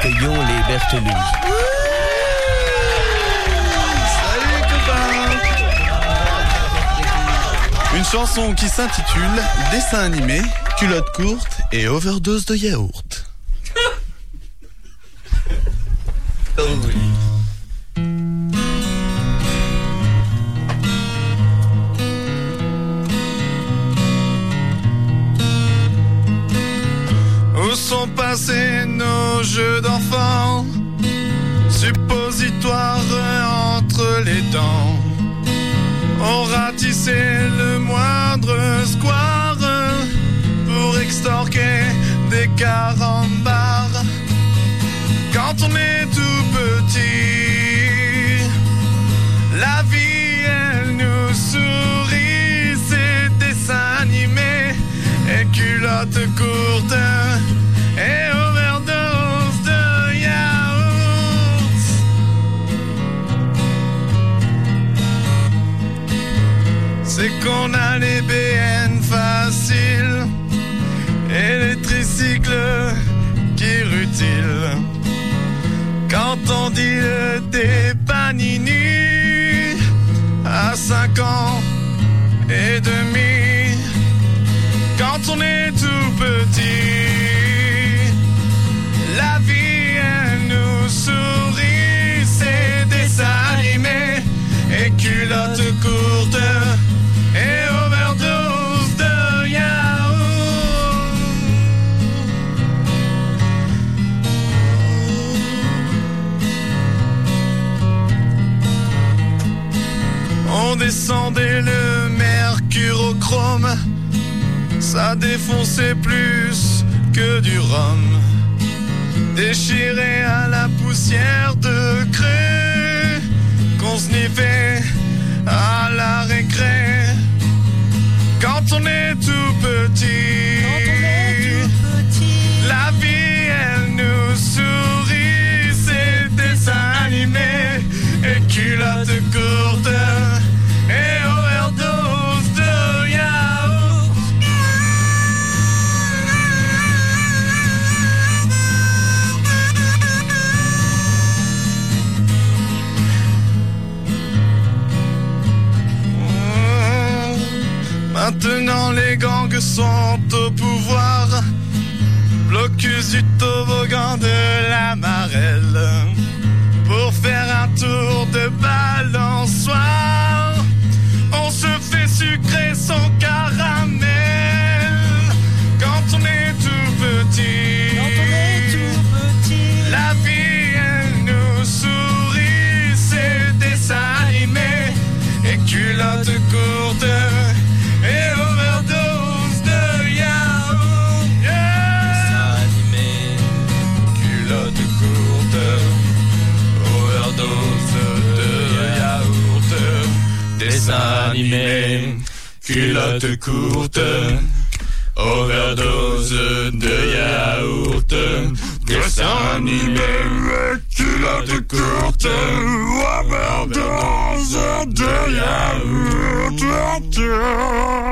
accueillons les Berthelouz. Salut copains. Une chanson qui s'intitule Dessin animé, culotte courte et overdose de yaourt. Oh oui. Où sont passés nos jeux d'enfants, suppositoires entre les dents? On ratissait le moindre square pour extorquer des carambars. Quand on est tout petit, la vie elle nous sourit. C'est dessins animés et culottes courtes et overdose de yaourt. C'est qu'on a les BN faciles et les tricycles qui rutilent. Quand on dit des panini à 5 ans et demi, quand on est tout petit, la vie elle nous sourit. C'est dessins animés et culottes courtes et overdose de yaourt. On descendait le mercurochrome, ça défonçait plus que du rhum. Déchiré à la poussière de craie qu'on sniffait à la récré. Quand on est tout petit, la vie elle nous sourit. C'est dessins animés et culottes courtes et overdose de yaourt. Maintenant les gangs sont au pouvoir, blocus du toboggan de la Marelle. Pour faire un tour de balançoire, on se fait sucrer son caramel. Quand on est tout petit, la vie elle nous sourit. C'est dessins animés et culottes courtes et overdose de yaourt. Yeah. Dessins animés, Culottes courtes, overdose de yaourt. Dessins animés, culottes courtes, overdose de yaourt. Dessins animés, culottes courtes, overdose de yaourt.